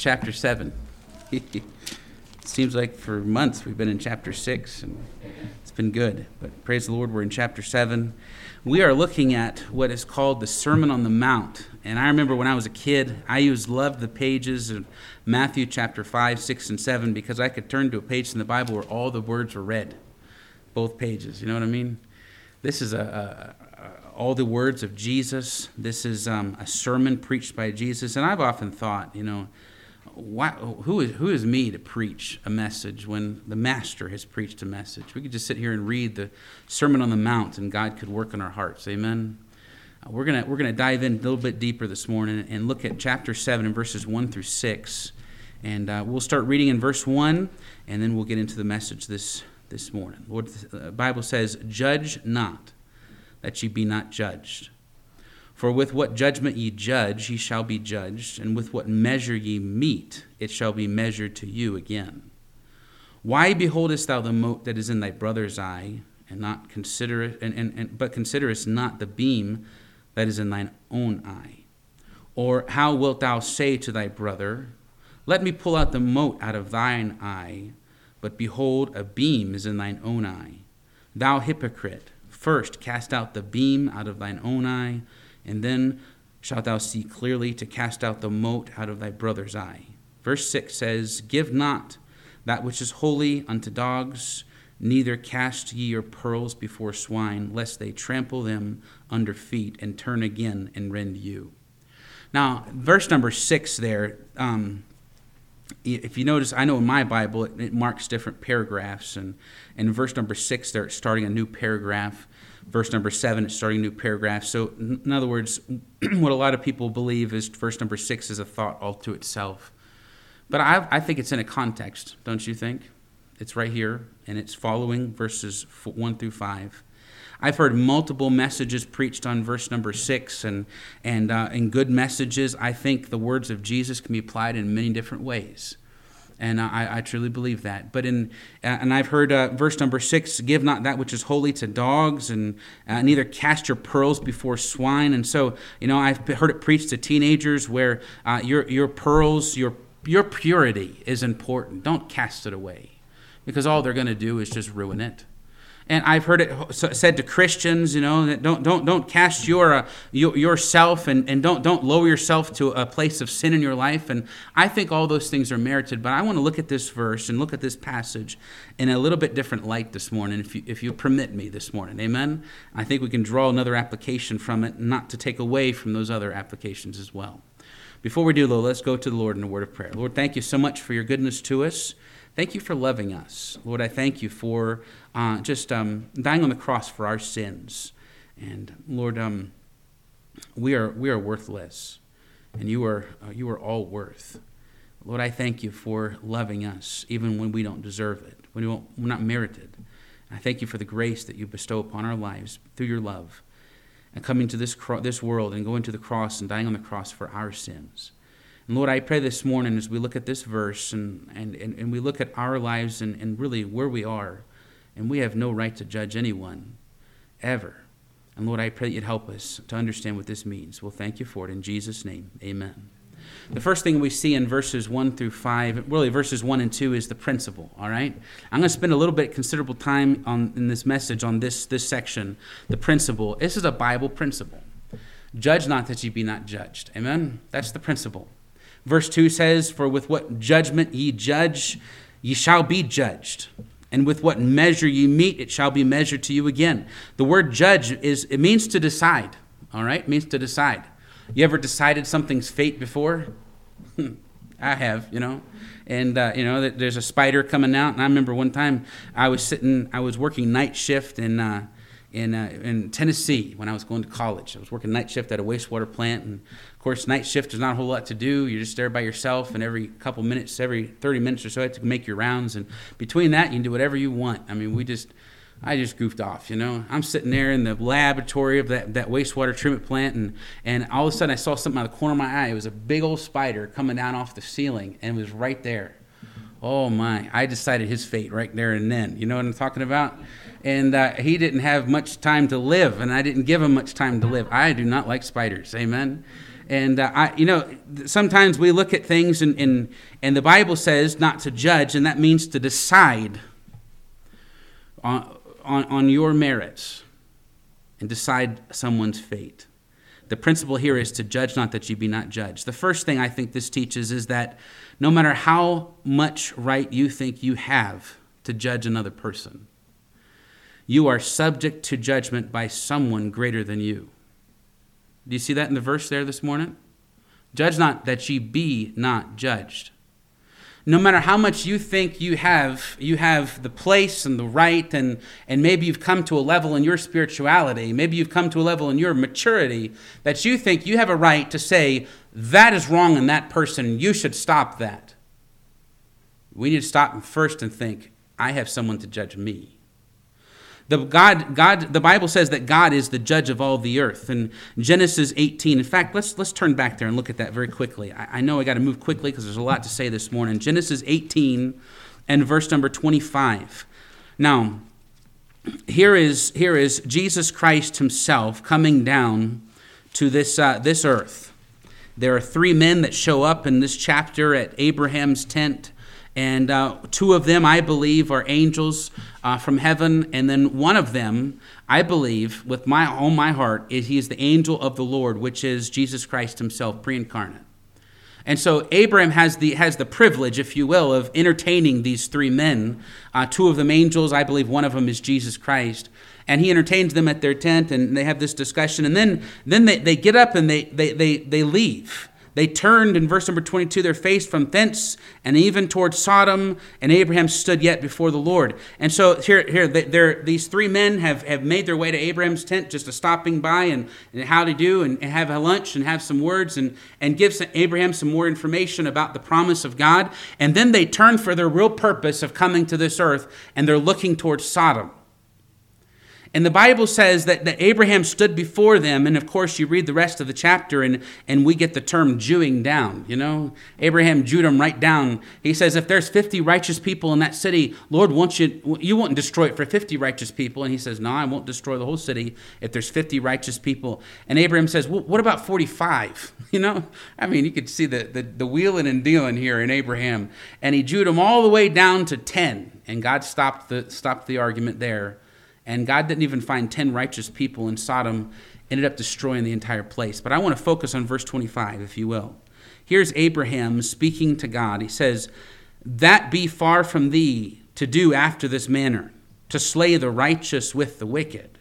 chapter 7. It seems like for months we've been in chapter 6, and it's been good. But praise the Lord, we're in chapter 7. We are looking at what is called the Sermon on the Mount. And I remember when I was a kid, I loved the pages of Matthew chapter 5, 6, and 7 because I could turn to a page in the Bible where all the words were read. Both pages, you know what I mean? This is all the words of Jesus. This is a sermon preached by Jesus. And I've often thought, who is me to preach a message when the Master has preached a message? We could just sit here and read the Sermon on the Mount, and God could work in our hearts. Amen. We're gonna dive in a little bit deeper this morning and look at chapter 7 and verses 1 through 6. And we'll start reading in verse 1, and then we'll get into the message this morning. Lord, the Bible says, "Judge not, that ye be not judged. For with what judgment ye judge, ye shall be judged, and with what measure ye mete, it shall be measured to you again. Why beholdest thou the mote that is in thy brother's eye, but considerest not the beam that is in thine own eye? Or how wilt thou say to thy brother, Let me pull out the mote out of thine eye, but behold, a beam is in thine own eye? Thou hypocrite, first cast out the beam out of thine own eye, and then shalt thou see clearly to cast out the mote out of thy brother's eye." Verse 6 says, "Give not that which is holy unto dogs, neither cast ye your pearls before swine, lest they trample them under feet and turn again and rend you." Now, verse number 6 there, if you notice, I know in my Bible it marks different paragraphs, and in verse number 6 there it's starting a new paragraph. Verse number 7 it's starting a new paragraph. So in other words, what a lot of people believe is verse number 6 is a thought all to itself. But I think it's in a context, don't you think? It's right here, and it's following verses 1 through 5. I've heard multiple messages preached on verse number 6, and in good messages, I think the words of Jesus can be applied in many different ways. And I truly believe that. But and I've heard verse number 6, "Give not that which is holy to dogs, and neither cast your pearls before swine." And so, I've heard it preached to teenagers where your pearls, your purity is important. Don't cast it away, because all they're going to do is just ruin it. And I've heard it said to Christians, that don't cast yourself and don't lower yourself to a place of sin in your life. And I think all those things are merited. But I want to look at this verse and look at this passage in a little bit different light this morning, if you permit me this morning. Amen. I think we can draw another application from it, not to take away from those other applications as well. Before we do, though, let's go to the Lord in a word of prayer. Lord, thank you so much for your goodness to us. Thank you for loving us. Lord, I thank you for just dying on the cross for our sins. And Lord, we are worthless, and you are all worth. Lord, I thank you for loving us, even when we don't deserve it, when we're not merited. I thank you for the grace that you bestow upon our lives through your love, and coming to this world and going to the cross and dying on the cross for our sins. And Lord, I pray this morning as we look at this verse and we look at our lives and really where we are, and we have no right to judge anyone, ever. And Lord, I pray that you'd help us to understand what this means. We'll thank you for it in Jesus' name. Amen. The first thing we see in verses 1 through 5, really verses 1 and 2, is the principle, all right? I'm going to spend a little bit considerable time in this message on this section, the principle. This is a Bible principle. Judge not that ye be not judged. Amen? That's the principle. Verse 2 says, "For with what judgment ye judge, ye shall be judged. And with what measure ye mete, it shall be measured to you again." The word judge it means to decide. All right? It means to decide. You ever decided something's fate before? I have, And, there's a spider coming out. And I remember one time I was working night shift in Tennessee when I was going to college. I was working night shift at a wastewater plant, and of course night shift, there's not a whole lot to do. You're just there by yourself, and every couple minutes, every 30 minutes or so, you have to make your rounds, and between that you can do whatever you want. I mean, I just goofed off, I'm sitting there in the laboratory of that wastewater treatment plant, and all of a sudden I saw something out of the corner of my eye. It was a big old spider coming down off the ceiling, and it was right there. Oh my, I decided his fate right there and then. You know what I'm talking about? And he didn't have much time to live, and I didn't give him much time to live. I do not like spiders, amen? And sometimes we look at things and the Bible says not to judge, and that means to decide on your merits and decide someone's fate. The principle here is to judge not that ye be not judged. The first thing I think this teaches is that no matter how much right you think you have to judge another person, you are subject to judgment by someone greater than you. Do you see that in the verse there this morning? Judge not that ye be not judged. No matter how much you think you have the place and the right, and maybe you've come to a level in your spirituality, maybe you've come to a level in your maturity that you think you have a right to say, that is wrong in that person, you should stop that. We need to stop first and think, I have someone to judge me. The Bible says that God is the judge of all the earth. In Genesis 18, in fact, let's turn back there and look at that very quickly. I know I got to move quickly because there's a lot to say this morning. Genesis 18 and verse number 25. Now, here is Jesus Christ himself coming down to this earth. There are three men that show up in this chapter at Abraham's tent. And two of them, I believe, are angels from heaven. And then one of them, I believe, with my heart, he is the angel of the Lord, which is Jesus Christ himself, pre-incarnate. And so Abraham has the privilege, if you will, of entertaining these three men. Two of them angels, I believe one of them is Jesus Christ. And he entertains them at their tent, and they have this discussion. And then they get up and they leave. They turned, in verse number 22, their face from thence and even towards Sodom, and Abraham stood yet before the Lord. And so here these three men have made their way to Abraham's tent, just a stopping by and how to do, and have a lunch and have some words and give Abraham some more information about the promise of God. And then they turn for their real purpose of coming to this earth, and they're looking towards Sodom. And the Bible says that Abraham stood before them, and of course you read the rest of the chapter, and we get the term Jewing down, Abraham Jewed them right down. He says, if there's 50 righteous people in that city, Lord, you won't destroy it for 50 righteous people. And he says, no, I won't destroy the whole city if there's 50 righteous people. And Abraham says, well, what about 45? You could see the wheeling and dealing here in Abraham. And he Jewed them all the way down to 10, and God stopped the argument there. And God didn't even find 10 righteous people in Sodom, ended up destroying the entire place. But I want to focus on verse 25, if you will. Here's Abraham speaking to God. He says, that be far from thee to do after this manner, to slay the righteous with the wicked,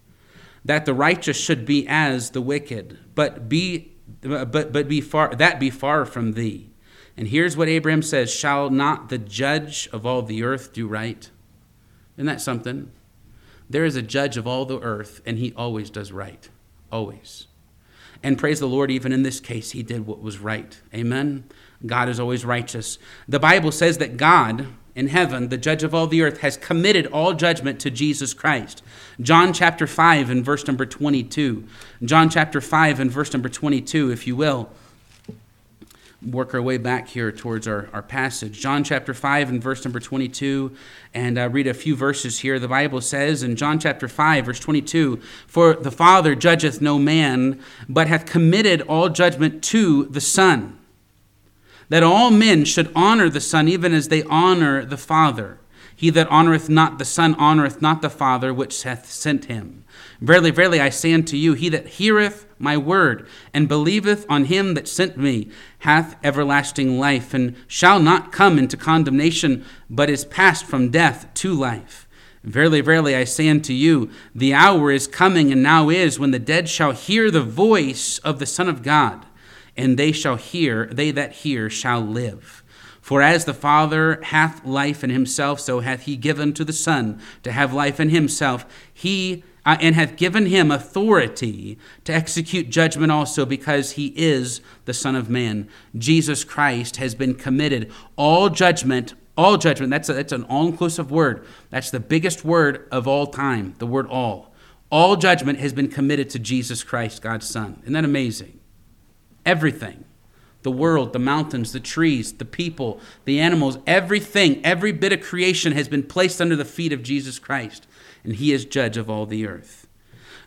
that the righteous should be as the wicked, but be far from thee. And here's what Abraham says, shall not the judge of all the earth do right? Isn't that something? There is a judge of all the earth, and he always does right. Always. And praise the Lord, even in this case, he did what was right. Amen? God is always righteous. The Bible says that God in heaven, the judge of all the earth, has committed all judgment to Jesus Christ. John chapter 5 and verse number 22. John chapter 5 and verse number 22, if you will. Work our way back here towards our passage. John chapter 5 and verse number 22, and read a few verses here. The Bible says in John chapter 5, verse 22, for the Father judgeth no man, but hath committed all judgment to the Son, that all men should honor the Son, even as they honor the Father. He that honoreth not the Son honoreth not the Father which hath sent him. Verily, verily, I say unto you, he that heareth my word and believeth on him that sent me hath everlasting life, and shall not come into condemnation, but is passed from death to life. Verily, verily, I say unto you, the hour is coming, and now is, when the dead shall hear the voice of the Son of God, and they that hear shall live. For as the Father hath life in himself, so hath he given to the Son to have life in himself. And hath given him authority to execute judgment also, because he is the Son of Man. Jesus Christ has been committed. All judgment, that's an all-inclusive word. That's the biggest word of all time, the word all. All judgment has been committed to Jesus Christ, God's Son. Isn't that amazing? Everything. The world, the mountains, the trees, the people, the animals, everything, every bit of creation has been placed under the feet of Jesus Christ, and he is judge of all the earth.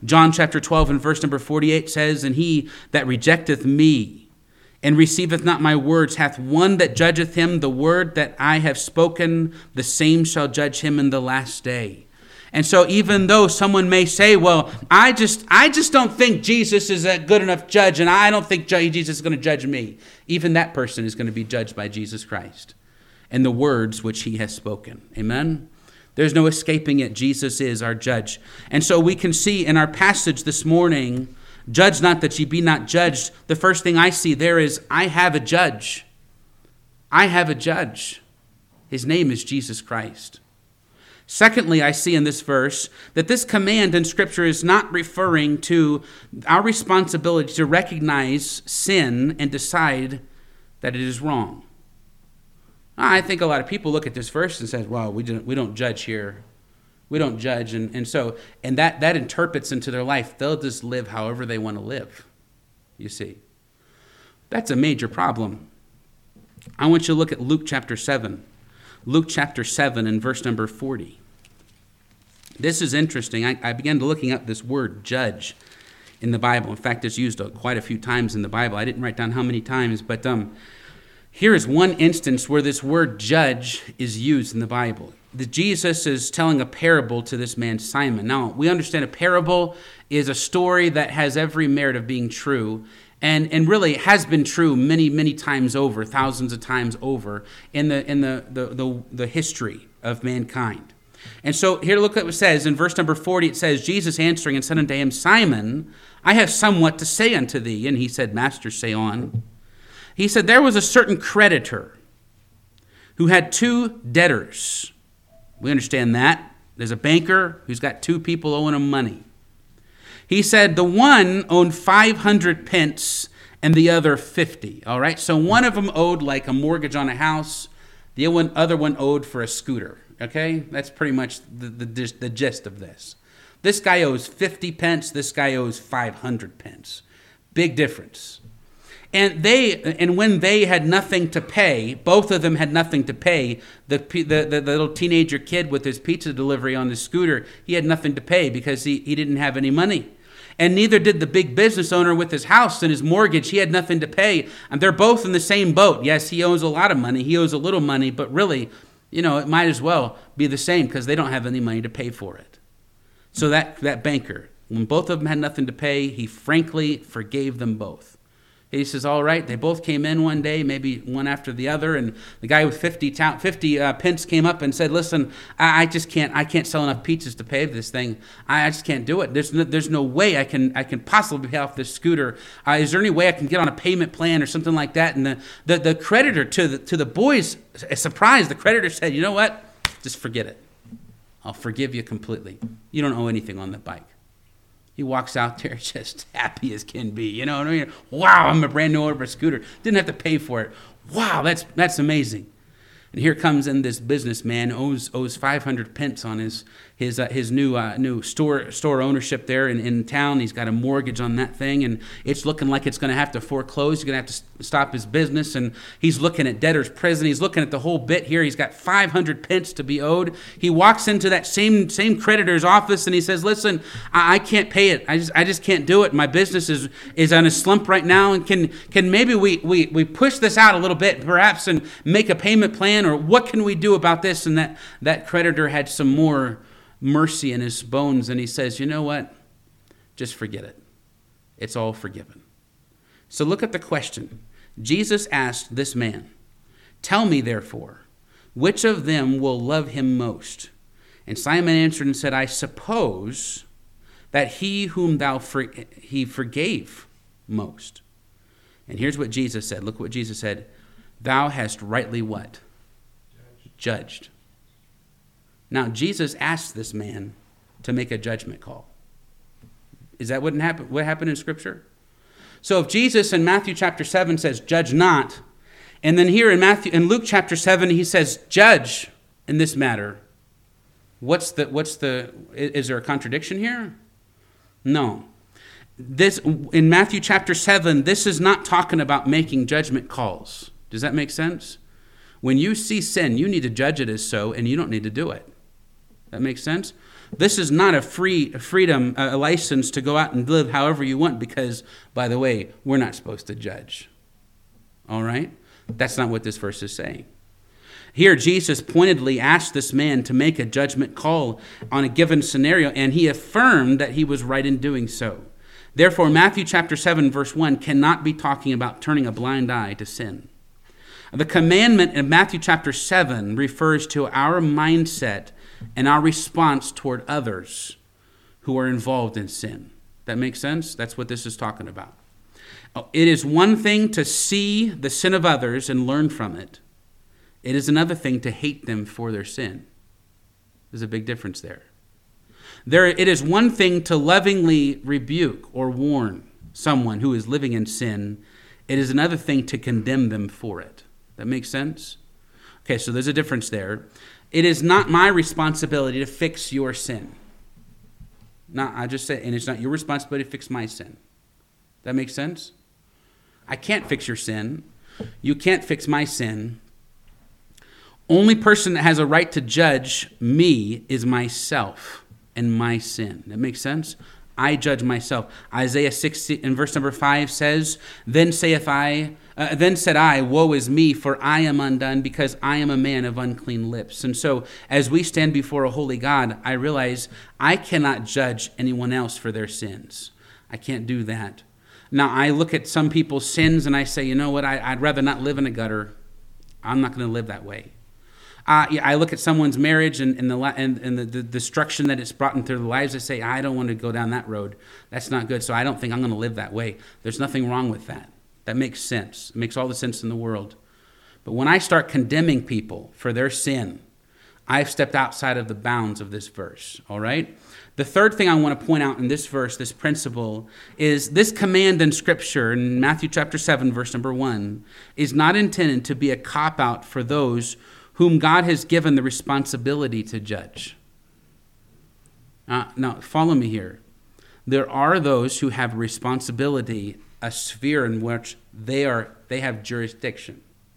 John chapter 12 and verse number 48 says, "And he that rejecteth me and receiveth not my words hath one that judgeth him. The word that I have spoken, the same shall judge him in the last day." And so even though someone may say, well, I just don't think Jesus is a good enough judge, and I don't think Jesus is going to judge me, even that person is going to be judged by Jesus Christ and the words which he has spoken. Amen? There's no escaping it. Jesus is our judge. And so we can see in our passage this morning, judge not that ye be not judged. The first thing I see there is, I have a judge. I have a judge. His name is Jesus Christ. Secondly, I see in this verse that this command in Scripture is not referring to our responsibility to recognize sin and decide that it is wrong. I think a lot of people look at this verse and say, well, we don't judge here. We don't judge. And that interprets into their life. They'll just live however they want to live, you see. That's a major problem. I want you to look at Luke chapter 7. Luke chapter 7 and verse number 40. This is interesting. I began looking up this word judge in the Bible. In fact, it's used quite a few times in the Bible. I didn't write down how many times, but here is one instance where this word judge is used in the Bible. Jesus is telling a parable to this man Simon. Now, we understand a parable is a story that has every merit of being true, and really has been true many, many times over, thousands of times over in the history of mankind. And so here look at what it says in verse number 40. It says, Jesus answering and said unto him, Simon, I have somewhat to say unto thee. And he said, Master, say on. He said, there was a certain creditor who had two debtors. We understand that. There's a banker who's got two people owing him money. He said the one owed 500 pence and the other 50. All right, so one of them owed like a mortgage on a house. The other one owed for a scooter. Okay, that's pretty much the gist of this. This guy owes 50 pence. This guy owes 500 pence. Big difference. And when they had nothing to pay, both of them had nothing to pay. The little teenager kid with his pizza delivery on his scooter, he had nothing to pay because he didn't have any money. And neither did the big business owner with his house and his mortgage. He had nothing to pay. And they're both in the same boat. Yes, he owes a lot of money. He owes a little money, but really, it might as well be the same because they don't have any money to pay for it. So that banker, when both of them had nothing to pay, he frankly forgave them both. He says, all right, they both came in one day, maybe one after the other, and the guy with 50 pence came up and said, listen, I can't sell enough pizzas to pay for this thing. I just can't do it. There's no way I can possibly pay off this scooter. Is there any way I can get on a payment plan or something like that? And the creditor to the boys, surprised, the creditor said, you know what? Just forget it. I'll forgive you completely. You don't owe anything on the bike. He walks out there just happy as can be. You know what I mean? Wow, I'm a brand new owner of a scooter. Didn't have to pay for it. Wow, that's amazing. And here comes in this businessman, owes 500 pence on his new store ownership there in town. He's got a mortgage on that thing, and it's looking like it's going to have to foreclose. He's going to have to stop his business, and he's looking at debtor's prison. He's looking at the whole bit here. He's got 500 pence to be owed. He walks into that same creditor's office, and he says, listen, I can't pay it. I just can't do it. My business is on a slump right now, and can maybe we push this out a little bit, perhaps, and make a payment plan, or what can we do about this? And that creditor had some more mercy in his bones, and he says, you know what? Just forget it. It's all forgiven. So look at the question. Jesus asked this man, tell me therefore, which of them will love him most? And Simon answered and said, I suppose that he whom he forgave most. And here's what Jesus said. Look what Jesus said. Thou hast rightly what? Judged. Now, Jesus asked this man to make a judgment call. Is that what happened in Scripture? So if Jesus in Matthew chapter 7 says, judge not, and then here in Luke chapter 7, he says, judge in this matter, is there a contradiction here? No. This, in Matthew chapter 7, this is not talking about making judgment calls. Does that make sense? When you see sin, you need to judge it as so, and you don't need to do it. That makes sense? This is not a freedom, a license to go out and live however you want because, by the way, we're not supposed to judge. All right? That's not what this verse is saying. Here, Jesus pointedly asked this man to make a judgment call on a given scenario, and he affirmed that he was right in doing so. Therefore, Matthew chapter 7, verse 1 cannot be talking about turning a blind eye to sin. The commandment in Matthew chapter 7 refers to our mindset and our response toward others who are involved in sin. That makes sense? That's what this is talking about. It is one thing to see the sin of others and learn from it. It is another thing to hate them for their sin. There's a big difference there. It is one thing to lovingly rebuke or warn someone who is living in sin. It is another thing to condemn them for it. That makes sense? Okay, so there's a difference there. It is not my responsibility to fix your sin. I just said, and it's not your responsibility to fix my sin. That makes sense? I can't fix your sin. You can't fix my sin. Only person that has a right to judge me is myself and my sin. That makes sense? I judge myself. Isaiah 60 in verse number 5 says, Then said I, woe is me, for I am undone, because I am a man of unclean lips. And so as we stand before a holy God, I realize I cannot judge anyone else for their sins. I can't do that. Now, I look at some people's sins and I say, you know what, I'd rather not live in a gutter. I'm not going to live that way. I look at someone's marriage and the destruction that it's brought into their lives. I say, I don't want to go down that road. That's not good, so I don't think I'm going to live that way. There's nothing wrong with that. That makes sense. It makes all the sense in the world. But when I start condemning people for their sin, I've stepped outside of the bounds of this verse, all right? The third thing I want to point out in this verse, this principle, is this command in Scripture in Matthew chapter 7, verse number 1, is not intended to be a cop-out for those whom God has given the responsibility to judge. Now, follow me here. There are those who have responsibility, a sphere in which they have jurisdiction,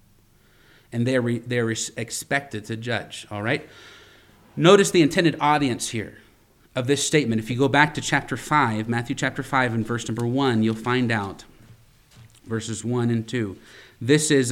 and they're expected to judge. All right. Notice the intended audience here of this statement. If you go back to chapter 5, Matthew chapter 5, and verse number 1, you'll find out verses 1 and 2. This is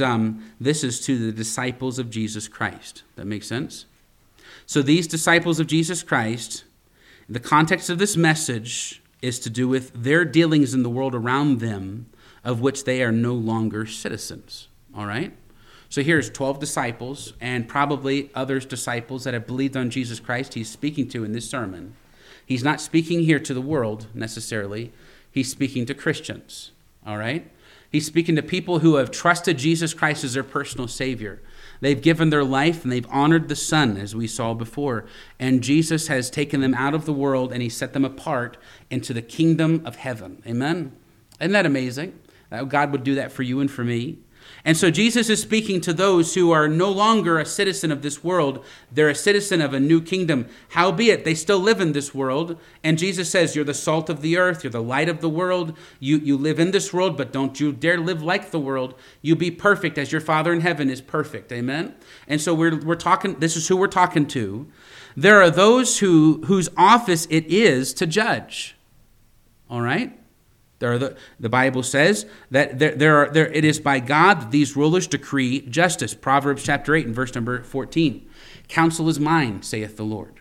to the disciples of Jesus Christ. That makes sense? So these disciples of Jesus Christ, the context of this message is to do with their dealings in the world around them, of which they are no longer citizens. All right? So here's 12 disciples and probably others disciples that have believed on Jesus Christ he's speaking to in this sermon. He's not speaking here to the world necessarily. He's speaking to Christians. All right? He's speaking to people who have trusted Jesus Christ as their personal Savior. They've given their life and they've honored the Son, as we saw before. And Jesus has taken them out of the world and he set them apart into the kingdom of heaven. Amen? Isn't that amazing? God would do that for you and for me. And so Jesus is speaking to those who are no longer a citizen of this world. They're a citizen of a new kingdom. Howbeit, they still live in this world. And Jesus says, you're the salt of the earth. You're the light of the world. You live in this world, but don't you dare live like the world. You be perfect as your Father in heaven is perfect. Amen? And so we're talking, this is who we're talking to. There are those whose office it is to judge. All right? The Bible says that it is by God that these rulers decree justice. Proverbs chapter 8 and verse number 14. Counsel is mine, saith the Lord.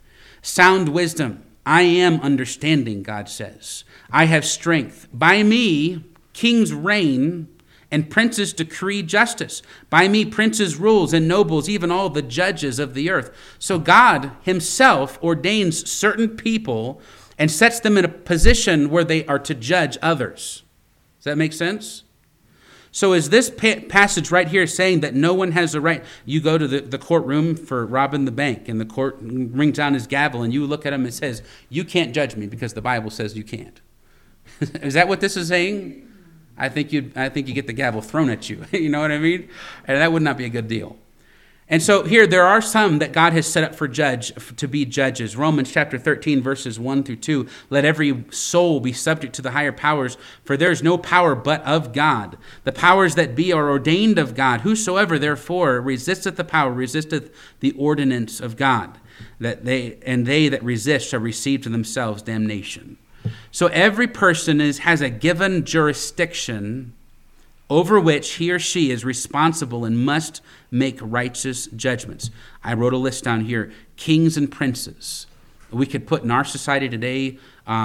Sound wisdom. I am understanding, God says. I have strength. By me, kings reign and princes decree justice. By me, princes rules and nobles, even all the judges of the earth. So God himself ordains certain people and sets them in a position where they are to judge others. Does that make sense? So is this passage right here saying that no one has a right? You go to the courtroom for robbing the bank, and the court rings down his gavel, and you look at him and says, you can't judge me because the Bible says you can't. Is that what this is saying? I think you get the gavel thrown at you. You know what I mean? And that would not be a good deal. And so here, there are some that God has set up to be judges. Romans chapter 13, verses 1 through 2. Let every soul be subject to the higher powers, for there is no power but of God. The powers that be are ordained of God. Whosoever, therefore, resisteth the power, resisteth the ordinance of God. they that resist shall receive to themselves damnation. So every person has a given jurisdiction over which he or she is responsible and must make righteous judgments. I wrote a list down here: kings and princes. We could put in our society today,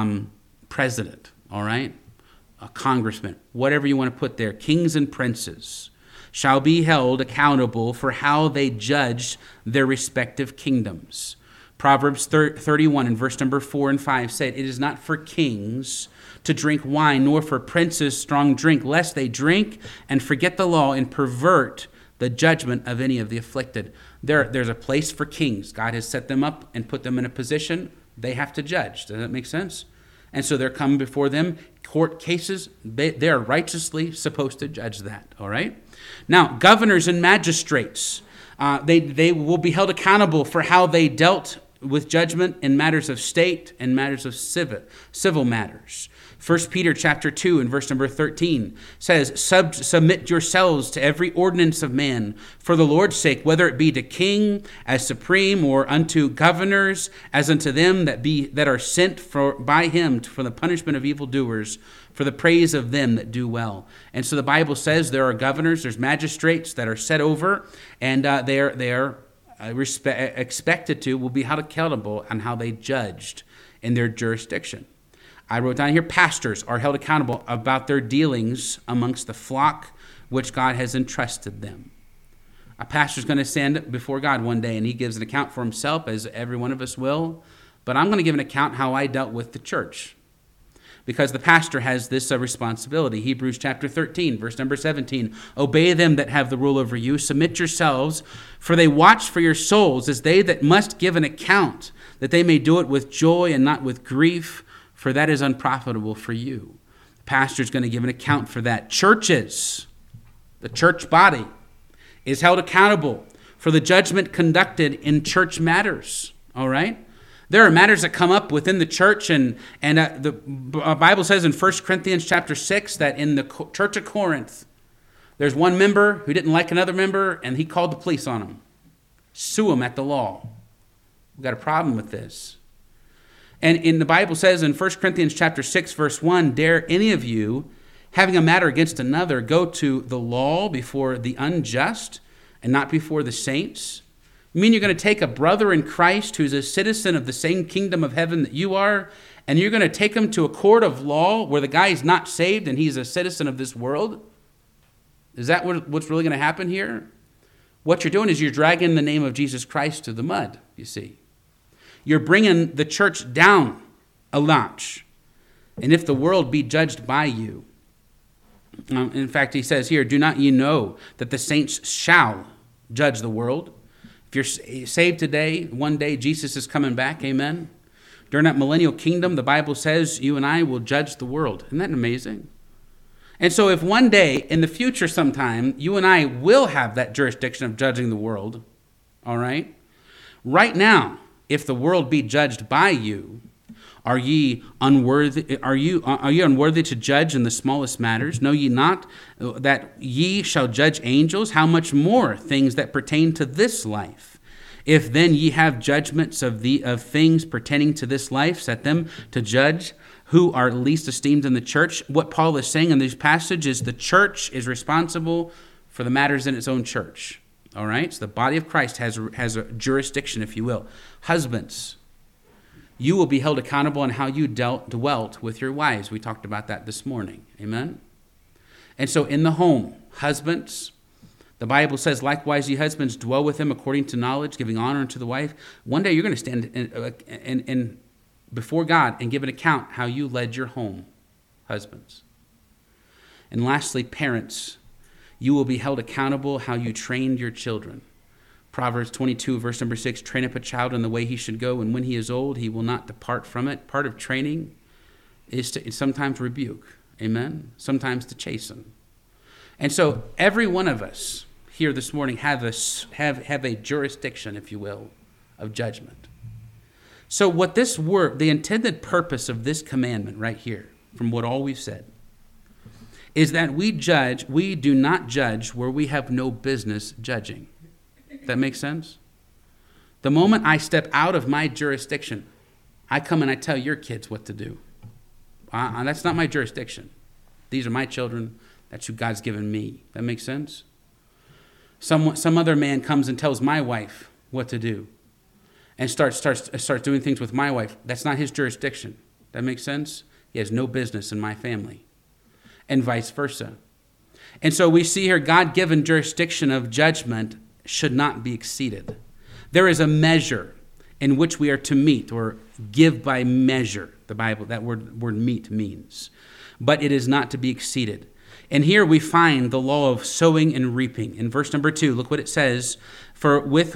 president, all right? A congressman, whatever you want to put there. Kings and princes shall be held accountable for how they judged their respective kingdoms. Proverbs 31 and verse number 4 and 5 said, "It is not for kings to drink wine, nor for princes strong drink, lest they drink and forget the law and pervert the judgment of any of the afflicted." There's a place for kings. God has set them up and put them in a position. They have to judge. Does that make sense? And so they're coming before them, court cases. They're righteously supposed to judge that, all right? Now, governors and magistrates, they will be held accountable for how they dealt with judgment in matters of state and matters of civil matters. 1 Peter chapter 2 and verse number 13 says, "Submit yourselves to every ordinance of man for the Lord's sake, whether it be to king as supreme, or unto governors as unto them that are sent by him for the punishment of evildoers, for the praise of them that do well." And so the Bible says there are governors, there's magistrates that are set over, and they are expected to, will be held accountable on how they judged in their jurisdiction. I wrote down here, pastors are held accountable about their dealings amongst the flock which God has entrusted them. A pastor's going to stand before God one day, and he gives an account for himself, as every one of us will. But I'm going to give an account how I dealt with the church, because the pastor has this responsibility. Hebrews chapter 13, verse number 17. "Obey them that have the rule over you. Submit yourselves, for they watch for your souls, as they that must give an account, that they may do it with joy and not with grief, for that is unprofitable for you." The pastor is going to give an account for that. Churches, the church body, is held accountable for the judgment conducted in church matters, all right? There are matters that come up within the church, and the Bible says in 1 Corinthians chapter 6 that in the church of Corinth, there's one member who didn't like another member, and he called the police on him. Sue him at the law. We've got a problem with this. And in the Bible says in 1 Corinthians chapter 6, verse 1, "Dare any of you, having a matter against another, go to the law before the unjust and not before the saints?" You mean you're going to take a brother in Christ who's a citizen of the same kingdom of heaven that you are, and you're going to take him to a court of law where the guy is not saved and he's a citizen of this world? Is that what's really going to happen here? What you're doing is you're dragging the name of Jesus Christ to the mud, you see. You're bringing the church down a notch. And if the world be judged by you, in fact, he says here, "Do not ye know that the saints shall judge the world?" If you're saved today, one day Jesus is coming back, amen? During that millennial kingdom, the Bible says you and I will judge the world. Isn't that amazing? And so if one day in the future sometime, you and I will have that jurisdiction of judging the world, all right? Right now, if the world be judged by you, are ye unworthy? Are you unworthy to judge in the smallest matters? Know ye not that ye shall judge angels? How much more things that pertain to this life? If then ye have judgments of things pertaining to this life, set them to judge who are least esteemed in the church. What Paul is saying in these passages, the church is responsible for the matters in its own church. All right? So the body of Christ has a jurisdiction, if you will. Husbands, you will be held accountable on how you dwelt with your wives. We talked about that this morning. Amen? And so in the home, husbands, the Bible says, "Likewise, ye husbands, dwell with him according to knowledge, giving honor unto the wife." One day you're going to stand in before God and give an account how you led your home, husbands. And lastly, parents, you will be held accountable how you trained your children. Proverbs 22, verse number 6, "Train up a child in the way he should go, and when he is old, he will not depart from it." Part of training is to sometimes rebuke, amen? Sometimes to chasten. And so every one of us here this morning have a jurisdiction, if you will, of judgment. So what this word, the intended purpose of this commandment right here, from what all we've said, is that we do not judge where we have no business judging. That makes sense? The moment I step out of my jurisdiction, I come and I tell your kids what to do. That's not my jurisdiction. These are my children. That's who God's given me. That makes sense? Some other man comes and tells my wife what to do and starts doing things with my wife. That's not his jurisdiction. That makes sense? He has no business in my family. And vice versa. And so we see here God-given jurisdiction of judgment should not be exceeded. There is a measure in which we are to meet or give by measure. The Bible, that word meet means. But it is not to be exceeded. And here we find the law of sowing and reaping. In verse number 2, look what it says. For with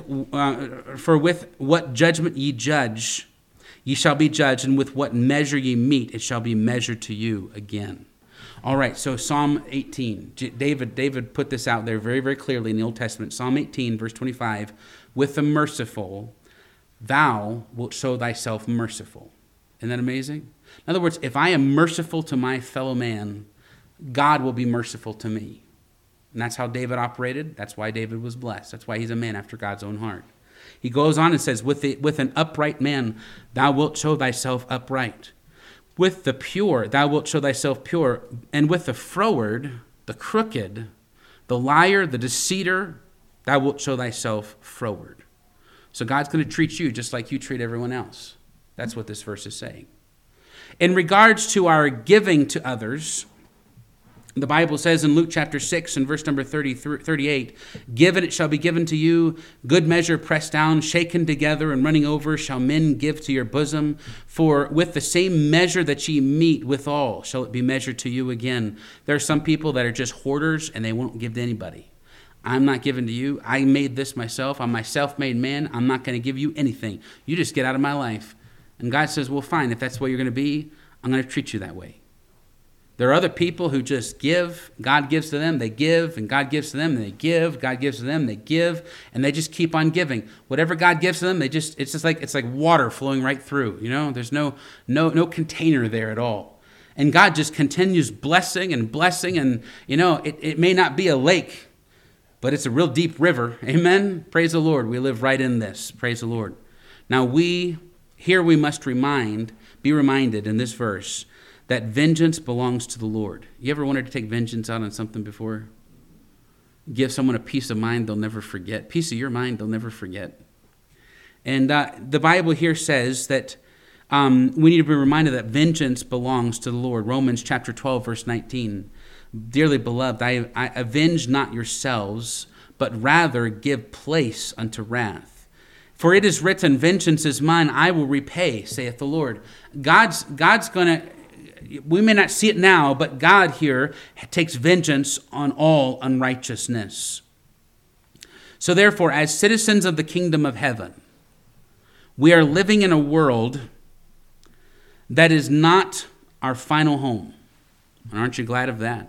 what judgment ye judge, ye shall be judged, and with what measure ye meet, it shall be measured to you again. All right, so Psalm 18. David put this out there very, very clearly in the Old Testament. Psalm 18, verse 25. With the merciful, thou wilt show thyself merciful. Isn't that amazing? In other words, if I am merciful to my fellow man, God will be merciful to me. And that's how David operated. That's why David was blessed. That's why he's a man after God's own heart. He goes on and says, with an upright man, thou wilt show thyself upright. With the pure, thou wilt show thyself pure. And with the froward, the crooked, the liar, the deceiver, thou wilt show thyself froward. So God's going to treat you just like you treat everyone else. That's what this verse is saying. In regards to our giving to others, the Bible says in Luke chapter 6 and verse number 38, give and it shall be given to you, good measure pressed down, shaken together and running over shall men give to your bosom. For with the same measure that ye meet withal shall it be measured to you again. There are some people that are just hoarders and they won't give to anybody. I'm not giving to you. I made this myself. I'm my self-made man. I'm not going to give you anything. You just get out of my life. And God says, well, fine. If that's the way you're going to be, I'm going to treat you that way. There are other people who just give. God gives to them, they give, and God gives to them, they give. God gives to them, they give, and they just keep on giving. Whatever God gives to them, it's like water flowing right through. You know, there's no container there at all. And God just continues blessing, and you know, it may not be a lake, but it's a real deep river. Amen. Praise the Lord. We live right in this. Praise the Lord. Now we must be reminded in this verse that vengeance belongs to the Lord. You ever wanted to take vengeance out on something before? Give someone a peace of mind they'll never forget. Peace of your mind they'll never forget. And the Bible here says that we need to be reminded that vengeance belongs to the Lord. Romans chapter 12, verse 19. Dearly beloved, I avenge not yourselves, but rather give place unto wrath. For it is written, vengeance is mine, I will repay, saith the Lord. God's going to... We may not see it now, but God here takes vengeance on all unrighteousness. So therefore, as citizens of the kingdom of heaven, we are living in a world that is not our final home. And aren't you glad of that?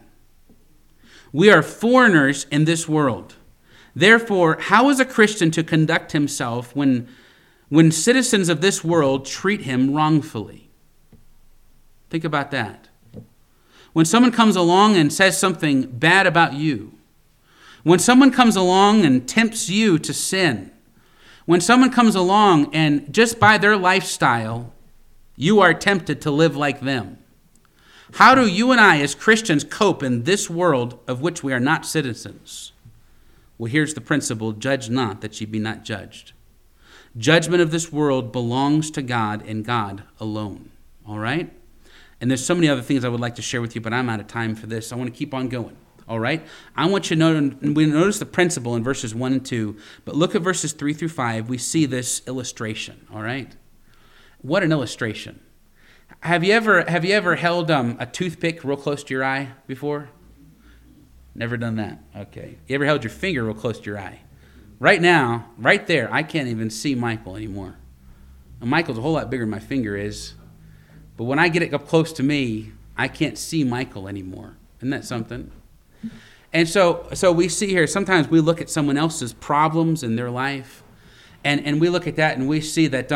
We are foreigners in this world. Therefore, how is a Christian to conduct himself when citizens of this world treat him wrongfully? Think about that. When someone comes along and says something bad about you, when someone comes along and tempts you to sin, when someone comes along and just by their lifestyle, you are tempted to live like them, how do you and I as Christians cope in this world of which we are not citizens? Well, here's the principle, judge not that ye be not judged. Judgment of this world belongs to God and God alone. All right? And there's so many other things I would like to share with you, but I'm out of time for this. I want to keep on going. All right? I want you to notice the principle in verses 1 and 2, but look at verses 3 through 5. We see this illustration. All right? What an illustration. Have you ever held a toothpick real close to your eye before? Never done that. Okay. You ever held your finger real close to your eye? Right now, right there, I can't even see Michael anymore. And Michael's a whole lot bigger than my finger is. But when I get it up close to me, I can't see Michael anymore. Isn't that something? And so we see here, sometimes we look at someone else's problems in their life, and we look at that and we see that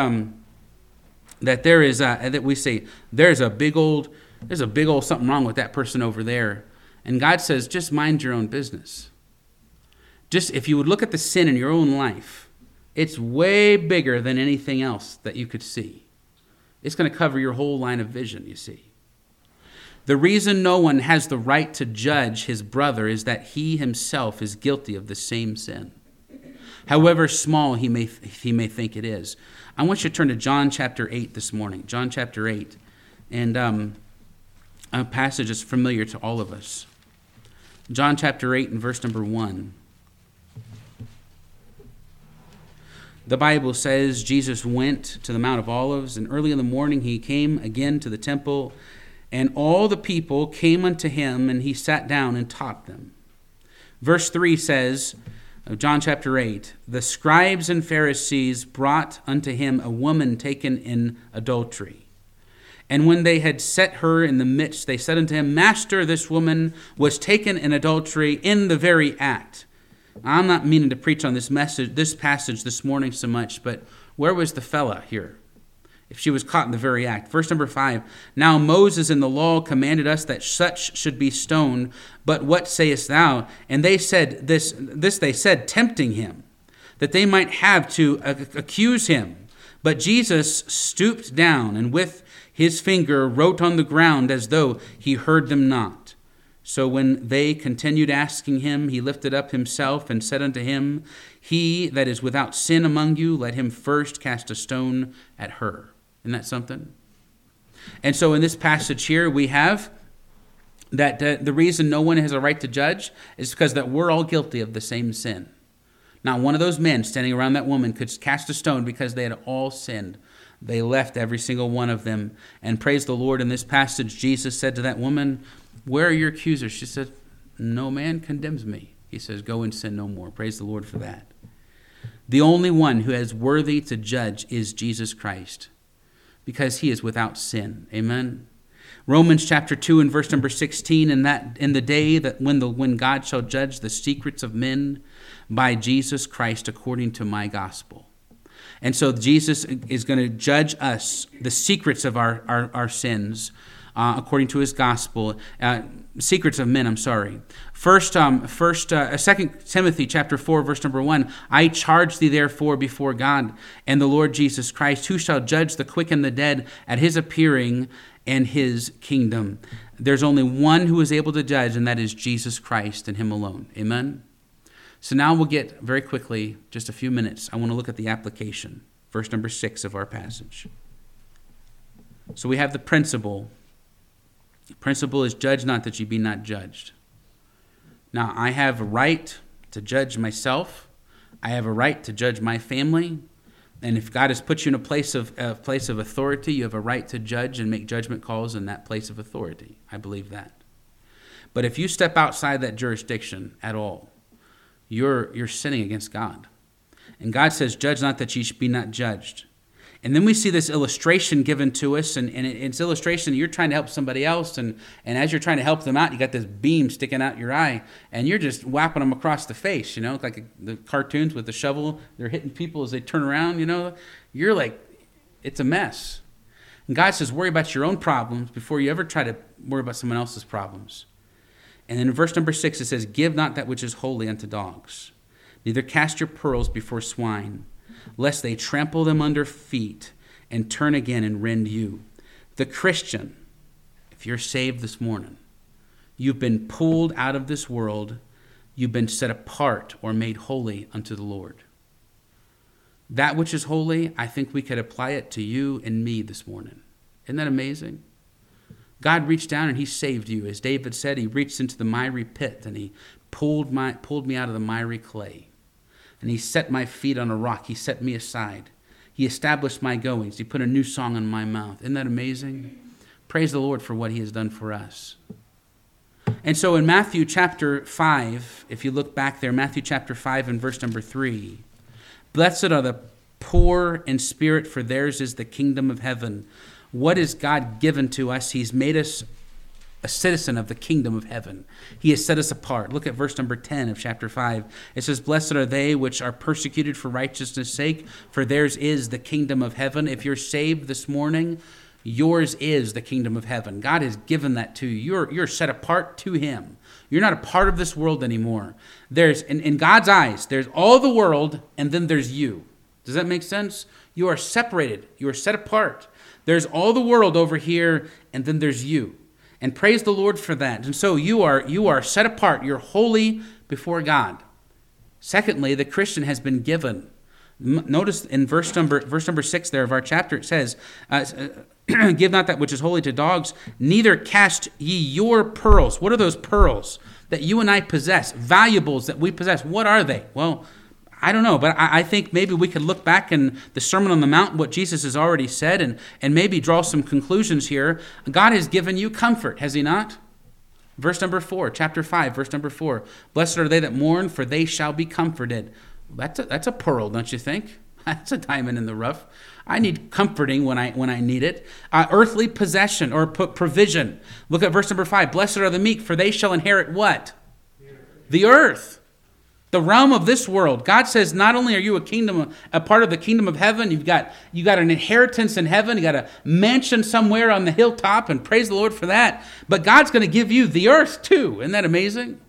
there's a big old something wrong with that person over there. And God says, just mind your own business. Just if you would look at the sin in your own life, It's way bigger than anything else that you could see. It's going to cover your whole line of vision, you see. The reason no one has the right to judge his brother is that he himself is guilty of the same sin, however small he may think it is. I want you to turn to John chapter 8 this morning. John chapter 8. And a passage that's familiar to all of us. John chapter 8 and verse number 1. The Bible says Jesus went to the Mount of Olives, and early in the morning he came again to the temple, and all the people came unto him, and he sat down and taught them. Verse 3 says, of John chapter 8, the scribes and Pharisees brought unto him a woman taken in adultery. And when they had set her in the midst, they said unto him, Master, this woman was taken in adultery in the very act. I'm not meaning to preach on this passage this morning so much, but where was the fella here? If she was caught in the very act. Verse number 5, now Moses in the law commanded us that such should be stoned, but what sayest thou? And they said, this they said, tempting him, that they might have to accuse him. But Jesus stooped down, and with his finger wrote on the ground as though he heard them not. So when they continued asking him, he lifted up himself and said unto him, he that is without sin among you, let him first cast a stone at her. Isn't that something? And so in this passage here, we have that the reason no one has a right to judge is because that we're all guilty of the same sin. Not one of those men standing around that woman could cast a stone because they had all sinned. They left every single one of them. And praise the Lord, in this passage, Jesus said to that woman, where are your accusers? She said, no man condemns me. He says, go and sin no more. Praise the Lord for that. The only one who is worthy to judge is Jesus Christ, because he is without sin. Amen. Romans chapter 2 and verse number 16, in the day that when God shall judge the secrets of men by Jesus Christ according to my gospel. And so Jesus is going to judge us, the secrets of our sins, according to his gospel. Secrets of men, I'm sorry. 2 Timothy chapter 4, verse number 1, I charge thee therefore before God and the Lord Jesus Christ, who shall judge the quick and the dead at his appearing and his kingdom. There's only one who is able to judge, and that is Jesus Christ and him alone. Amen? So now we'll get very quickly, just a few minutes, I want to look at the application. Verse number 6 of our passage. So we have the principle. The principle is judge not that ye be not judged. Now, I have a right to judge myself. I have a right to judge my family. And if God has put you in a place of authority, you have a right to judge and make judgment calls in that place of authority. I believe that. But if you step outside that jurisdiction at all, you're sinning against God. And God says, judge not that ye be not judged. And then we see this illustration given to us, and it's illustration that you're trying to help somebody else, and as you're trying to help them out, you got this beam sticking out your eye, and you're just whapping them across the face, like the cartoons with the shovel. They're hitting people as they turn around, You're like, it's a mess. And God says, worry about your own problems before you ever try to worry about someone else's problems. And then in verse number 6, it says, give not that which is holy unto dogs, neither cast your pearls before swine, lest they trample them under feet and turn again and rend you. The Christian, if you're saved this morning, you've been pulled out of this world, you've been set apart or made holy unto the Lord. That which is holy, I think we could apply it to you and me this morning. Isn't that amazing? God reached down and he saved you. As David said, he reached into the miry pit and he pulled me out of the miry clay. And he set my feet on a rock. He set me aside. He established my goings. He put a new song in my mouth. Isn't that amazing? Praise the Lord for what he has done for us. And so in Matthew chapter 5, if you look back there, Matthew chapter 5 and verse number 3, blessed are the poor in spirit, for theirs is the kingdom of heaven. What is God given to us? He's made us a citizen of the kingdom of heaven. He has set us apart. Look at verse number 10 of chapter 5. It says, blessed are they which are persecuted for righteousness' sake, for theirs is the kingdom of heaven. If you're saved this morning, yours is the kingdom of heaven. God has given that to you. You're set apart to him. You're not a part of this world anymore. There's, in God's eyes, there's all the world, and then there's you. Does that make sense? You are separated. You are set apart. There's all the world over here, and then there's you. And praise the Lord for that. And so you are set apart. You're holy before God. Secondly, the Christian has been given. Notice in verse number 6 there of our chapter, it says, give not that which is holy to dogs, neither cast ye your pearls. What are those pearls that you and I possess? Valuables that we possess. What are they? Well, I don't know, but I think maybe we could look back in the Sermon on the Mount, what Jesus has already said, and maybe draw some conclusions here. God has given you comfort, has he not? Verse number 4, chapter 5, verse number 4. Blessed are they that mourn, for they shall be comforted. That's a pearl, don't you think? That's a diamond in the rough. I need comforting when I need it. Earthly possession or provision. Look at verse number 5. Blessed are the meek, for they shall inherit what? The earth. The realm of this world. God says not only are you a part of the kingdom of heaven, you got an inheritance in heaven, you got a mansion somewhere on the hilltop, and praise the Lord for that. But God's going to give you the earth too. Isn't that amazing?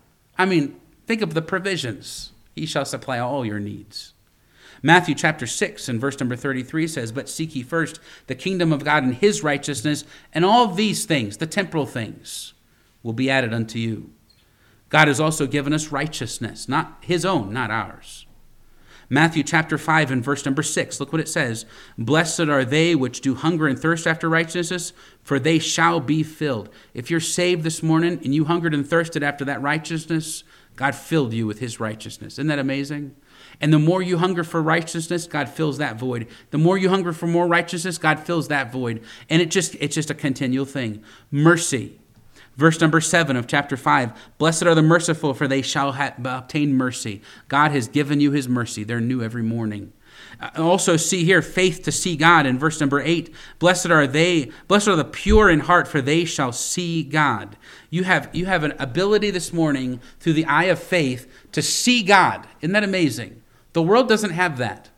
I mean, think of the provisions. He shall supply all your needs. Matthew chapter 6 and verse number 33 says, but seek ye first the kingdom of God and his righteousness, and all these things, the temporal things, will be added unto you. God has also given us righteousness, not his own, not ours. Matthew chapter 5 and verse number 6, look what it says. Blessed are they which do hunger and thirst after righteousness, for they shall be filled. If you're saved this morning and you hungered and thirsted after that righteousness, God filled you with his righteousness. Isn't that amazing? And the more you hunger for righteousness, God fills that void. The more you hunger for more righteousness, God fills that void. And it's just a continual thing. Mercy. Verse number 7 of chapter 5, blessed are the merciful, for they shall obtain mercy. God has given you his mercy. They're new every morning. Also see here, faith to see God in verse number 8. Blessed are the pure in heart, for they shall see God. You have an ability this morning through the eye of faith to see God. Isn't that amazing? The world doesn't have that.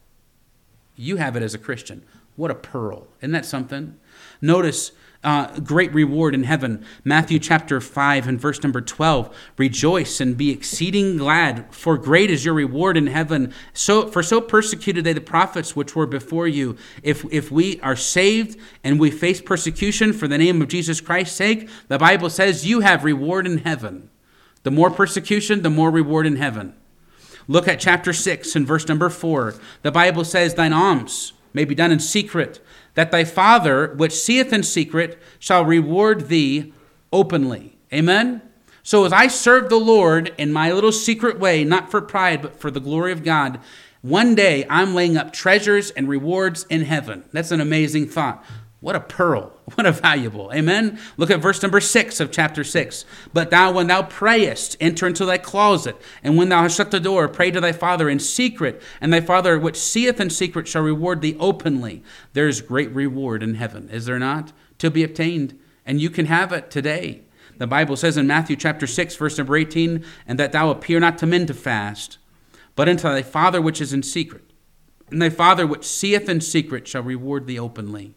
You have it as a Christian. What a pearl. Isn't that something? Notice great reward in heaven. Matthew chapter 5 and verse number 12. Rejoice and be exceeding glad, for great is your reward in heaven. So persecuted they the prophets which were before you. If we are saved and we face persecution for the name of Jesus Christ's sake, the Bible says you have reward in heaven. The more persecution, the more reward in heaven. Look at chapter 6 and verse number 4. The Bible says, thine alms may be done in secret, that thy Father, which seeth in secret, shall reward thee openly. Amen? So as I serve the Lord in my little secret way, not for pride, but for the glory of God, one day I'm laying up treasures and rewards in heaven. That's an amazing thought. What a pearl. What a valuable. Amen? Look at verse number 6 of chapter 6. But thou, when thou prayest, enter into thy closet, and when thou hast shut the door, pray to thy Father in secret, and thy Father which seeth in secret shall reward thee openly. There is great reward in heaven, is there not? To be obtained, and you can have it today. The Bible says in Matthew chapter 6, verse number 18, and that thou appear not to men to fast, but unto thy Father which is in secret. And thy Father which seeth in secret shall reward thee openly.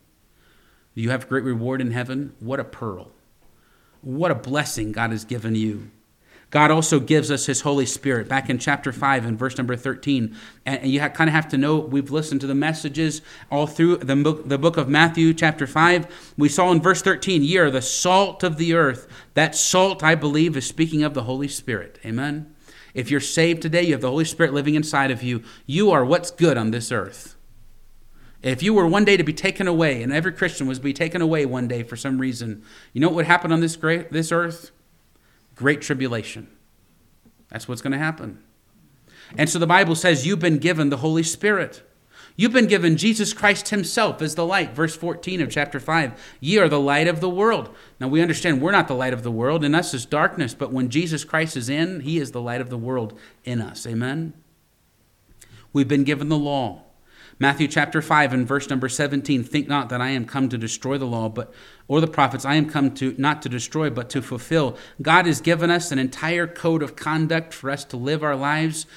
You have great reward in heaven. What a pearl. What a blessing God has given you. God also gives us his Holy Spirit. Back in chapter 5 and verse number 13. And you kind of have to know, we've listened to the messages all through the book of Matthew chapter 5. We saw in verse 13, ye are the salt of the earth. That salt, I believe, is speaking of the Holy Spirit. Amen? If you're saved today, you have the Holy Spirit living inside of you. You are what's good on this earth. If you were one day to be taken away, and every Christian was to be taken away one day for some reason, you know what would happen on this earth? Great tribulation. That's what's going to happen. And so the Bible says you've been given the Holy Spirit. You've been given Jesus Christ himself as the light. Verse 14 of chapter 5. Ye are the light of the world. Now we understand we're not the light of the world. In us is darkness. But when Jesus Christ is in, he is the light of the world in us. Amen? We've been given the law. Matthew chapter 5 and verse number 17, think not that I am come to destroy the law, or the prophets. I am come not to destroy, but to fulfill. God has given us an entire code of conduct for us to live our lives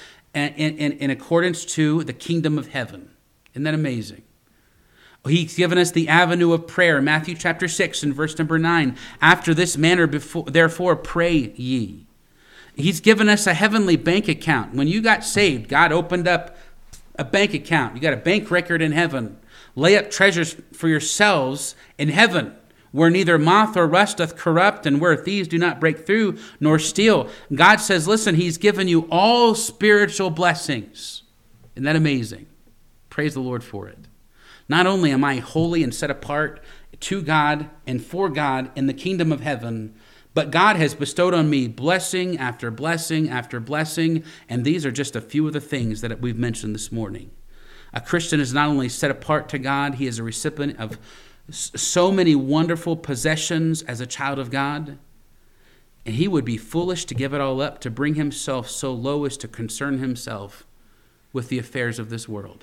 in accordance to the kingdom of heaven. Isn't that amazing? He's given us the avenue of prayer. Matthew chapter 6 and verse number 9. After this manner, therefore pray ye. He's given us a heavenly bank account. When you got saved, God opened up a bank account. You got a bank record in heaven. Lay up treasures for yourselves in heaven, where neither moth or rust doth corrupt, and where thieves do not break through nor steal. God says, listen, he's given you all spiritual blessings. Isn't that amazing? Praise the Lord for it. Not only am I holy and set apart to God and for God in the kingdom of heaven, but God has bestowed on me blessing after blessing after blessing, and these are just a few of the things that we've mentioned this morning. A Christian is not only set apart to God, he is a recipient of so many wonderful possessions as a child of God, and he would be foolish to give it all up to bring himself so low as to concern himself with the affairs of this world.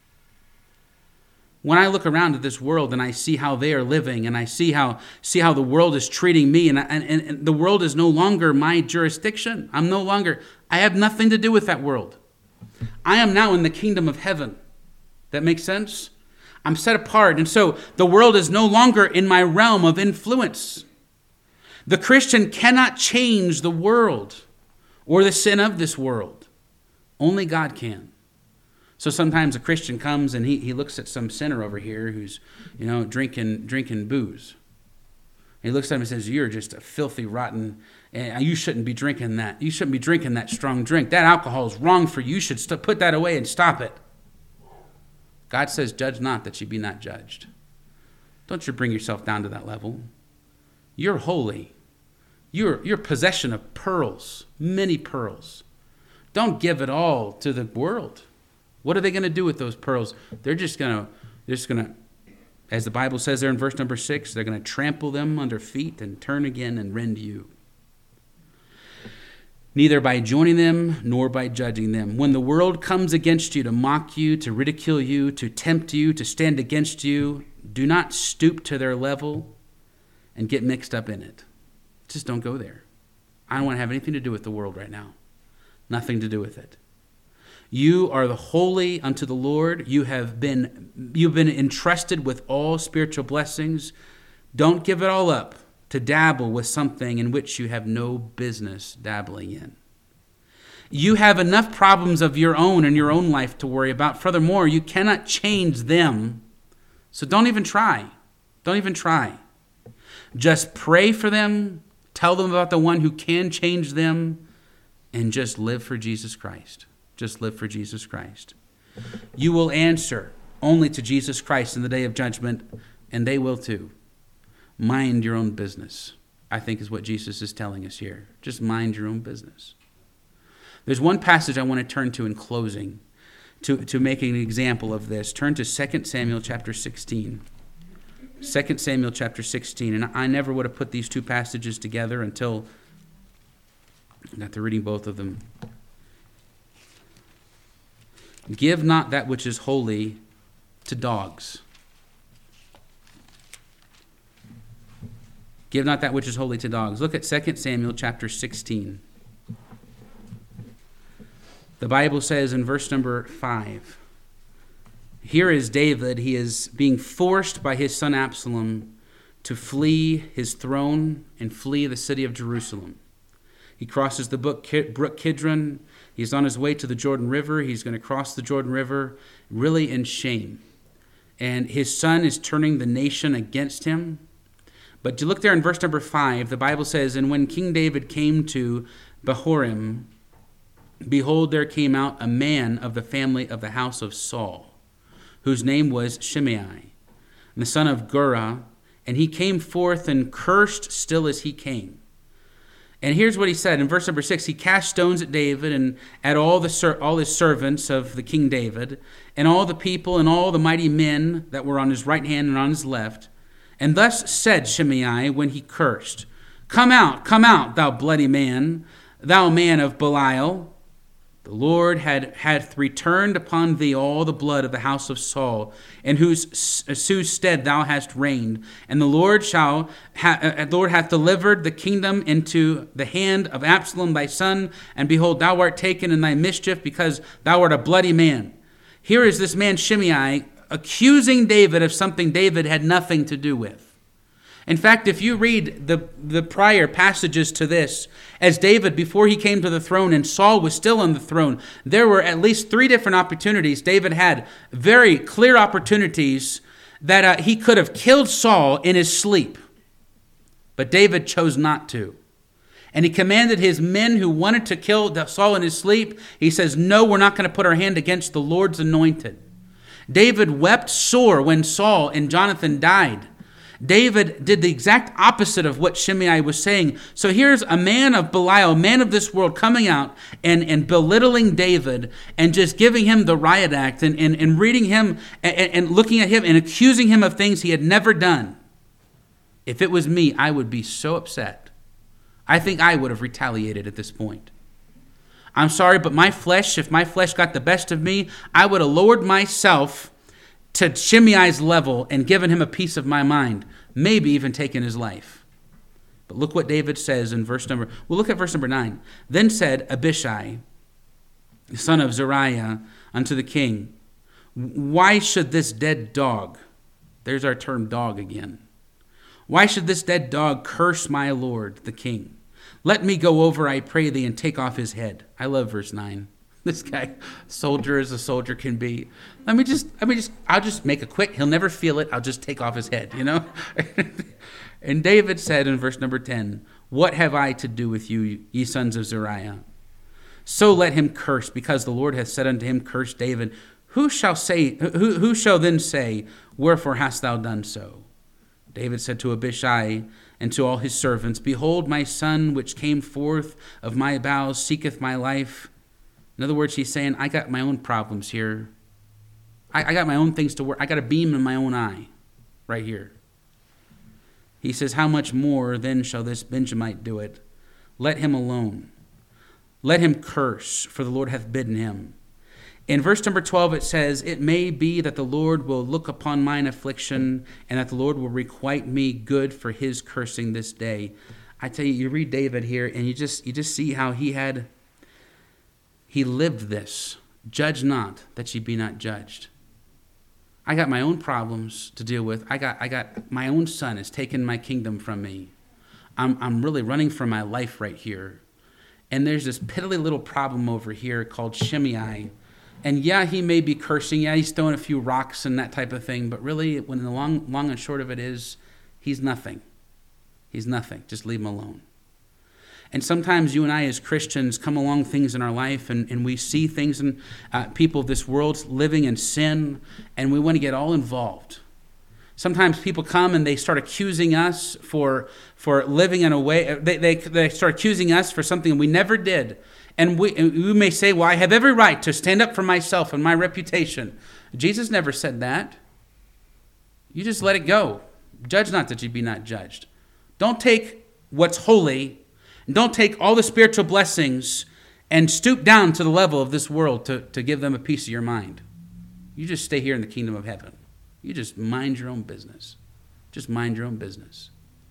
When I look around at this world and I see how they are living, and I see how the world is treating me, and the world is no longer my jurisdiction. I have nothing to do with that world. I am now in the kingdom of heaven. That makes sense? I'm set apart, and so the world is no longer in my realm of influence. The Christian cannot change the world or the sin of this world. Only God can. So sometimes a Christian comes and he looks at some sinner over here who's, drinking booze. He looks at him and says, "You're just a filthy, rotten, and you shouldn't be drinking that. You shouldn't be drinking that strong drink. That alcohol is wrong for you. You should put that away and stop it." God says, "Judge not that ye be not judged." Don't you bring yourself down to that level. You're holy. You're possession of pearls, many pearls. Don't give it all to the world. What are they going to do with those pearls? They're just going to, as the Bible says there in verse number 6, they're going to trample them under feet and turn again and rend you. Neither by joining them nor by judging them. When the world comes against you to mock you, to ridicule you, to tempt you, to stand against you, do not stoop to their level and get mixed up in it. Just don't go there. I don't want to have anything to do with the world right now. Nothing to do with it. You are the holy unto the Lord. You've been entrusted with all spiritual blessings. Don't give it all up to dabble with something in which you have no business dabbling in. You have enough problems of your own in your own life to worry about. Furthermore, you cannot change them. So don't even try. Don't even try. Just pray for them. Tell them about the one who can change them. And just live for Jesus Christ. Just live for Jesus Christ. You will answer only to Jesus Christ in the day of judgment, and they will too. Mind your own business, I think is what Jesus is telling us here. Just mind your own business. There's one passage I want to turn to in closing to make an example of this. Turn to 2 Samuel chapter 16. 2 Samuel chapter 16. And I never would have put these two passages together until I got to reading both of them. Give not that which is holy to dogs. Give not that which is holy to dogs. Look at 2 Samuel chapter 16. The Bible says in verse number 5, here is David. He is being forced by his son Absalom to flee his throne and flee the city of Jerusalem. He crosses the brook Kidron. He's on his way to the Jordan River. He's going to cross the Jordan River really in shame. And his son is turning the nation against him. But you look there in verse number 5, the Bible says, "And when King David came to Bahurim, behold, there came out a man of the family of the house of Saul, whose name was Shimei, the son of Gurah. And he came forth and cursed still as he came." And here's what he said in verse number 6. He cast stones at David and at all his servants of the King David, and all the people and all the mighty men that were on his right hand and on his left. And thus said Shimei when he cursed, come out, thou bloody man, thou man of Belial. The Lord hath returned upon thee all the blood of the house of Saul, in whose stead thou hast reigned. And the Lord hath delivered the kingdom into the hand of Absalom thy son. And behold, thou art taken in thy mischief, because thou art a bloody man. Here is this man Shimei accusing David of something David had nothing to do with. In fact, if you read the prior passages to this, as David, before he came to the throne and Saul was still on the throne, there were at least 3 different opportunities. David had very clear opportunities that he could have killed Saul in his sleep. But David chose not to. And he commanded his men who wanted to kill Saul in his sleep, he says, no, we're not going to put our hand against the Lord's anointed. David wept sore when Saul and Jonathan died. David did the exact opposite of what Shimei was saying. So here's a man of Belial, a man of this world, coming out and belittling David and just giving him the riot act and reading him and looking at him and accusing him of things he had never done. If it was me, I would be so upset. I think I would have retaliated at this point. I'm sorry, but my flesh, if my flesh got the best of me, I would have lowered myself to Shimei's level and given him a piece of my mind, maybe even taken his life. But look what David says in look at verse number 9. Then said Abishai, the son of Zeruiah, unto the king, why should this dead dog, there's our term dog again, why should this dead dog curse my lord, the king? Let me go over, I pray thee, and take off his head. I love verse 9. This guy, soldier as a soldier can be. I'll just make it quick. He'll never feel it. I'll just take off his head, you know? And David said in verse number 10, what have I to do with you, ye sons of Zeruiah? So let him curse, because the Lord hath said unto him, curse David. Who shall then say, wherefore hast thou done so? David said to Abishai and to all his servants, behold, my son, which came forth of my bowels, seeketh my life. In other words, he's saying, I got my own problems here. I got my own things to work. I got a beam in my own eye right here. He says, how much more then shall this Benjamite do it? Let him alone. Let him curse, for the Lord hath bidden him. In verse number 12, it says, it may be that the Lord will look upon mine affliction, and that the Lord will requite me good for his cursing this day. I tell you, you read David here, and you just see how he lived this. Judge not, that ye be not judged. I got my own problems to deal with. I got my own son has taken my kingdom from me. I'm really running for my life right here. And there's this piddly little problem over here called Shimei. And yeah, he may be cursing. Yeah, he's throwing a few rocks and that type of thing. But really, when the long and short of it is, he's nothing. He's nothing. Just leave him alone. And sometimes you and I as Christians come along things in our life and we see things in people of this world living in sin, and we want to get all involved. Sometimes people come and they start accusing us for living in a way, they start accusing us for something we never did. And we may say, well, I have every right to stand up for myself and my reputation. Jesus never said that. You just let it go. Judge not that you be not judged. Don't take what's holy, and don't take all the spiritual blessings and stoop down to the level of this world to give them a piece of your mind. You just stay here in the kingdom of heaven. You just mind your own business. Just mind your own business.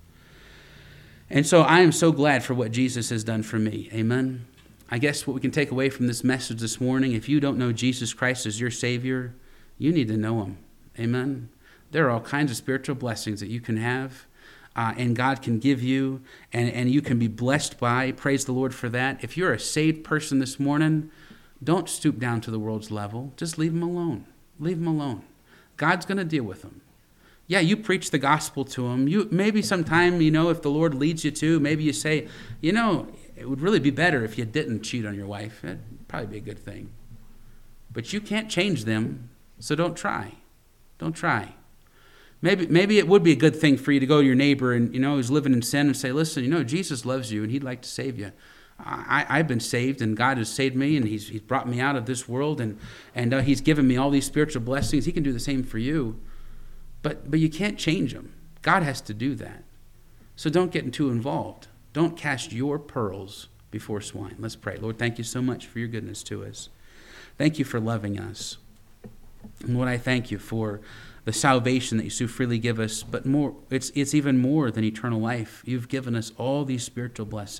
And so I am so glad for what Jesus has done for me. Amen. I guess what we can take away from this message this morning, if you don't know Jesus Christ as your Savior, you need to know him. Amen. There are all kinds of spiritual blessings that you can have. And God can give you, and you can be blessed by. Praise the Lord for that. If you're a saved person this morning, don't stoop down to the world's level. Just leave them alone. Leave them alone. God's going to deal with them. Yeah, you preach the gospel to them. You maybe sometime, if the Lord leads you to, maybe you say, it would really be better if you didn't cheat on your wife. That'd probably be a good thing. But you can't change them, so don't try. Don't try. Maybe it would be a good thing for you to go to your neighbor and, who's living in sin and say, listen, Jesus loves you and he'd like to save you. I've been saved and God has saved me and he's brought me out of this world and he's given me all these spiritual blessings. He can do the same for you. But you can't change him. God has to do that. So don't get too involved. Don't cast your pearls before swine. Let's pray. Lord, thank you so much for your goodness to us. Thank you for loving us. And Lord, I thank you for the salvation that you so freely give us, but more, it's even more than eternal life. You've given us all these spiritual blessings.